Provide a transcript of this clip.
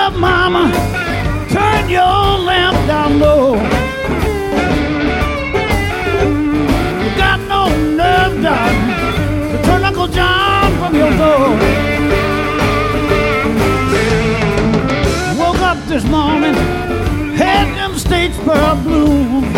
up, mama, turn your lamp down low. You got no nerve, darling, to turn Uncle John from your door. Woke up this morning, had them Statesboro blues.